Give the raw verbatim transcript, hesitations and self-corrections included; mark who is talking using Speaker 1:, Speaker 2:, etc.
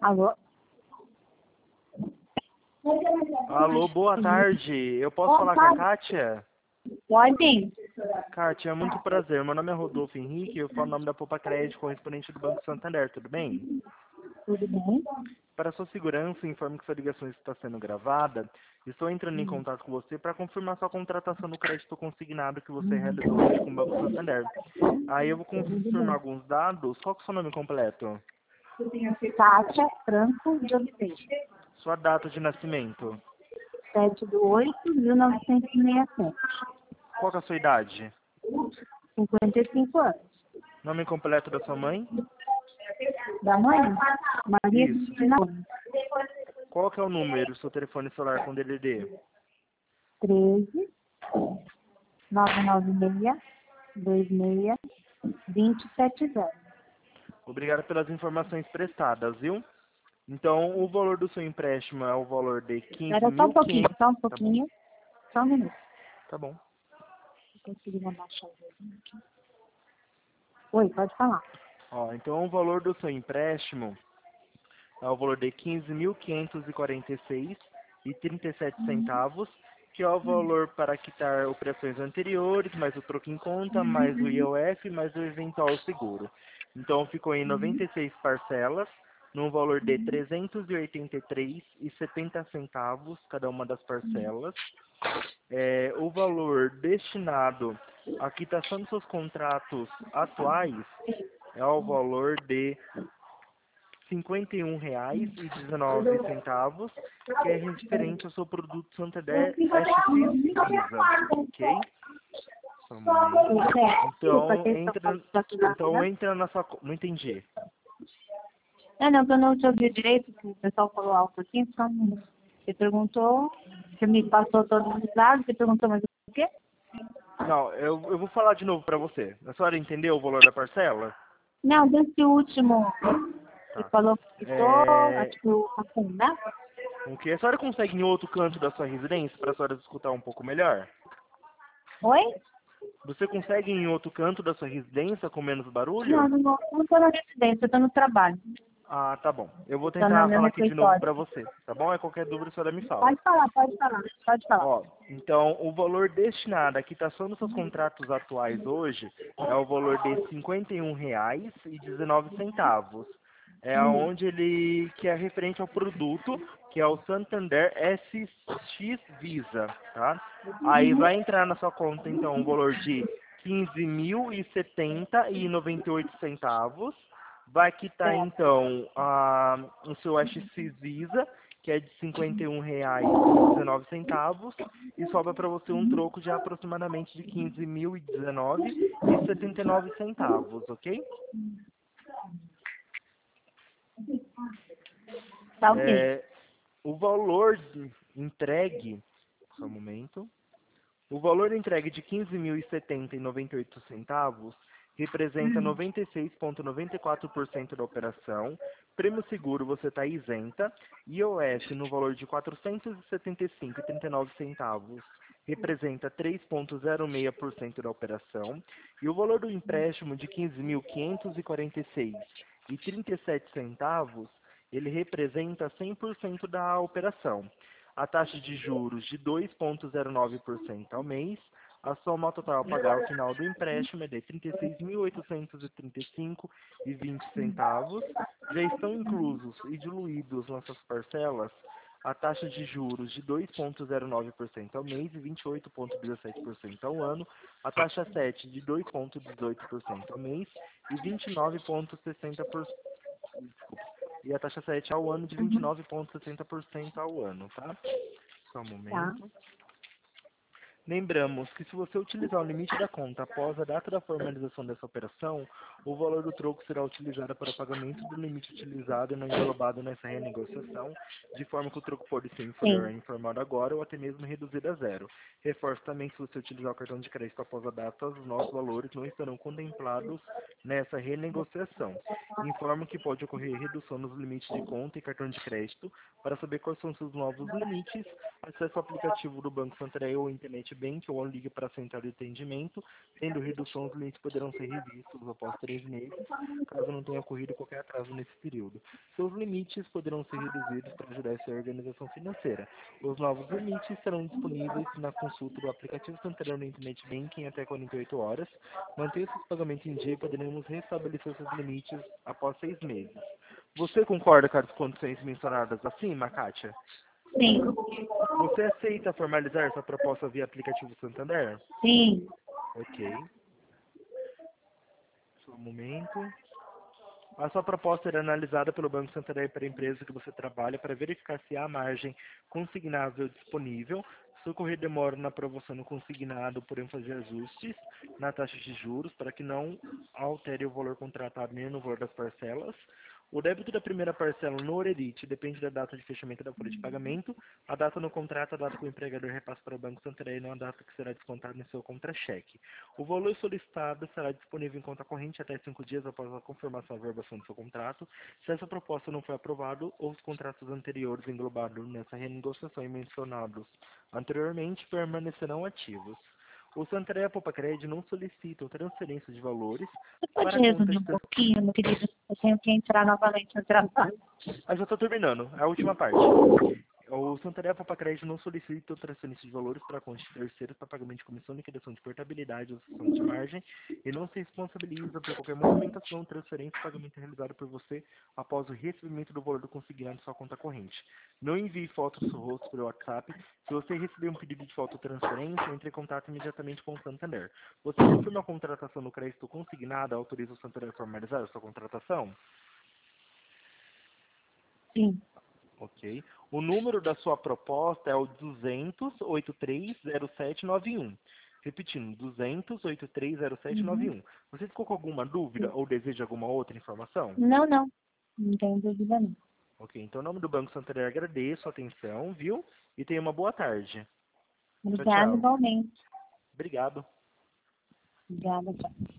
Speaker 1: Alô?
Speaker 2: Alô, boa tarde. Eu posso falar com a Kátia?
Speaker 1: Pode?
Speaker 2: Kátia, muito prazer. Meu nome é Rodolfo Henrique, eu falo o nome da Poupa Crédito, correspondente do Banco Santander, tudo bem?
Speaker 1: Tudo bem?
Speaker 2: Para sua segurança, informo que sua ligação está sendo gravada. Estou entrando em contato com você para confirmar sua contratação no crédito consignado que você realizou hoje com o Banco Santander. Aí eu vou
Speaker 1: Tudo
Speaker 2: confirmar
Speaker 1: bem.
Speaker 2: alguns dados. Qual que é o seu nome completo?
Speaker 1: Kátia Franco de Oliveira.
Speaker 2: Sua data de nascimento?
Speaker 1: sete de oito de mil novecentos e sessenta e sete.
Speaker 2: Qual que é a sua idade?
Speaker 1: cinquenta e cinco anos.
Speaker 2: Nome completo da sua mãe?
Speaker 1: Da mãe? Maria
Speaker 2: Isso.
Speaker 1: Cristina
Speaker 2: Qual que é o número do seu telefone celular com D D D?
Speaker 1: treze, nove nove seis, dois seis, dois zero sete zero.
Speaker 2: Obrigado pelas informações prestadas, viu? Então, o valor do seu empréstimo é o valor de quinze
Speaker 1: Espera só um
Speaker 2: mil e
Speaker 1: pouquinho,
Speaker 2: quinhentos.
Speaker 1: só um
Speaker 2: Tá bom,
Speaker 1: pouquinho. Só um minuto.
Speaker 2: tá bom.
Speaker 1: Não consegui abaixar o volume aqui. Oi, pode falar.
Speaker 2: Ó, então, o valor do seu empréstimo é o valor de quinze mil quinhentos e quarenta e seis e trinta e sete centavos, que é o valor para quitar operações anteriores, mais o troco em conta, mais o I O F, mais o eventual seguro. Então, ficou em noventa e seis parcelas, num valor de trezentos e oitenta e três e setenta centavos cada uma das parcelas. É, o valor destinado à quitação dos seus contratos atuais é o valor de cinquenta e um reais e dezenove centavos, que é referente ao seu produto Santander X X Visa, ok? Só um momento.
Speaker 1: Desculpa,
Speaker 2: Então,
Speaker 1: atenção,
Speaker 2: entra,
Speaker 1: pode falar.
Speaker 2: então entra na sua... co- Não entendi.
Speaker 1: Não, não, que eu não te ouvi direito, que o pessoal falou alto aqui, só um minuto. Você perguntou, você me passou todos os dados, você perguntou mais o quê?
Speaker 2: Não, eu, eu vou falar de novo para você. A senhora entendeu o valor da parcela?
Speaker 1: Não, desse último, você
Speaker 2: Tá.
Speaker 1: falou que ficou,
Speaker 2: É,
Speaker 1: acho que o assim, né?
Speaker 2: ok. A senhora consegue em outro canto da sua residência para a senhora escutar um pouco melhor?
Speaker 1: Oi?
Speaker 2: Você consegue em outro canto da sua residência com menos
Speaker 1: Não,
Speaker 2: barulho?
Speaker 1: não, não estou na residência, estou no trabalho.
Speaker 2: Ah, tá bom. Eu vou
Speaker 1: Estou no
Speaker 2: tentar
Speaker 1: meu
Speaker 2: falar aqui de novo
Speaker 1: refeitório.
Speaker 2: para você, tá bom? É qualquer dúvida a senhora me fala.
Speaker 1: Pode falar, pode falar, pode falar.
Speaker 2: Ó, então, o valor destinado à quitação dos seus contratos atuais hoje é o valor de cinquenta e um reais e dezenove centavos. É onde ele que é referente ao produto, que é o Santander S X Visa, tá? Aí vai entrar na sua conta então um valor de quinze mil e setenta e noventa e oito centavos. Vai quitar então a, o seu X X Visa, que é de cinquenta e um reais e dezenove centavos, e sobra para você um troco de aproximadamente de quinze mil e dezenove e setenta e nove centavos, ok?
Speaker 1: Tá ok.
Speaker 2: É, o valor de- entregue, só um momento. O valor entregue de quinze mil e setenta e noventa e oito centavos representa noventa e seis vírgula noventa e quatro por cento da operação. Prêmio seguro você está isenta. I O F no valor de quatrocentos e setenta e cinco vírgula trinta e nove centavos representa três vírgula zero seis por cento da operação. E o valor do empréstimo de quinze mil quinhentos e quarenta e seis e trinta e sete centavos, ele representa cem por cento da operação. A taxa de juros de dois vírgula zero nove por cento ao mês. A soma total a pagar ao final do empréstimo é de trinta e seis mil oitocentos e trinta e cinco e vinte centavos. Já estão inclusos e diluídos nessas parcelas a taxa de juros de dois vírgula zero nove por cento ao mês e vinte e oito vírgula dezessete por cento ao ano, a taxa sete de dois vírgula dezoito por cento ao mês e vinte e nove vírgula sessenta por cento, desculpa, e a taxa sete ao ano de vinte e nove vírgula sessenta por cento ao ano, tá? Só um
Speaker 1: Tá.
Speaker 2: momento. Lembramos que se você utilizar o limite da conta após a data da formalização dessa operação, o valor do troco será utilizado para o pagamento do limite utilizado e não englobado nessa renegociação, de forma que o troco pode ser inferior
Speaker 1: Sim.
Speaker 2: a informado agora ou até mesmo reduzido a zero. Reforço também que se você utilizar o cartão de crédito após a data, os novos valores não estarão contemplados nessa renegociação. Informo que pode ocorrer redução nos limites de conta e cartão de crédito. Para saber quais são seus novos limites, acesse o aplicativo do Banco Santander ou Internet Bank ou ligue para a central de atendimento. Tendo redução, os limites poderão ser revistos após três meses, caso não tenha ocorrido qualquer atraso nesse período. Seus limites poderão ser reduzidos para ajudar a sua organização financeira. Os novos limites serão disponíveis na consulta do aplicativo Santander no Internet Banking até quarenta e oito horas. Mantenha seus pagamentos em dia e poderemos restabelecer seus limites após seis meses. Você concorda com as condições mencionadas acima, Kátia?
Speaker 1: Sim.
Speaker 2: Você aceita formalizar sua proposta via aplicativo Santander?
Speaker 1: Sim.
Speaker 2: Ok. Só um momento. A sua proposta será analisada pelo Banco Santander para a empresa que você trabalha para verificar se há margem consignável disponível. Se ocorrer demora na aprovação do consignado, podemos fazer ajustes na taxa de juros para que não altere o valor contratado nem no valor das parcelas. O débito da primeira parcela no Orerite depende da data de fechamento da folha de pagamento. A data no contrato, a data que o empregador repassa para o Banco Santander e não a data que será descontado no seu contra-cheque. O valor solicitado será disponível em conta corrente até cinco dias após a confirmação da verbação do seu contrato. Se essa proposta não for aprovada ou os contratos anteriores englobados nessa renegociação e mencionados anteriormente permanecerão ativos. O Santander e a Popacred não solicitam transferência de valores
Speaker 1: Você
Speaker 2: para
Speaker 1: pode
Speaker 2: a conta
Speaker 1: resumir
Speaker 2: de...
Speaker 1: um pouquinho, meu querido? Eu tenho que entrar novamente no trabalho.
Speaker 2: Ah, já estou terminando. É a última parte. O Santander e a Popacred não solicitam transferência de valores para contas de terceiros para pagamento de comissão, liquidação de portabilidade ou cessão de margem e não se responsabiliza por qualquer movimentação, transferência ou pagamento realizado por você após o recebimento do valor do consignado em sua conta corrente. Não envie fotos do seu rosto pelo WhatsApp. Se você receber um pedido de foto ou transferência, entre em contato imediatamente com o Santander. Você confirma a contratação no crédito consignado, autoriza o Santander a formalizar a sua contratação?
Speaker 1: Sim.
Speaker 2: Ok. O número da sua proposta é o duzentos, oitenta e três, zero sete nove um. Repetindo, duzentos, oitenta e três, zero sete nove um.
Speaker 1: Uhum.
Speaker 2: Você ficou com alguma dúvida ou deseja alguma outra informação?
Speaker 1: Não, não. Não tenho dúvida, não.
Speaker 2: Ok, então, em nome do Banco Santander, agradeço a atenção, viu? E tenha uma boa tarde. Tchau,
Speaker 1: Obrigada
Speaker 2: tchau.
Speaker 1: igualmente.
Speaker 2: Obrigado.
Speaker 1: Obrigada, tchau.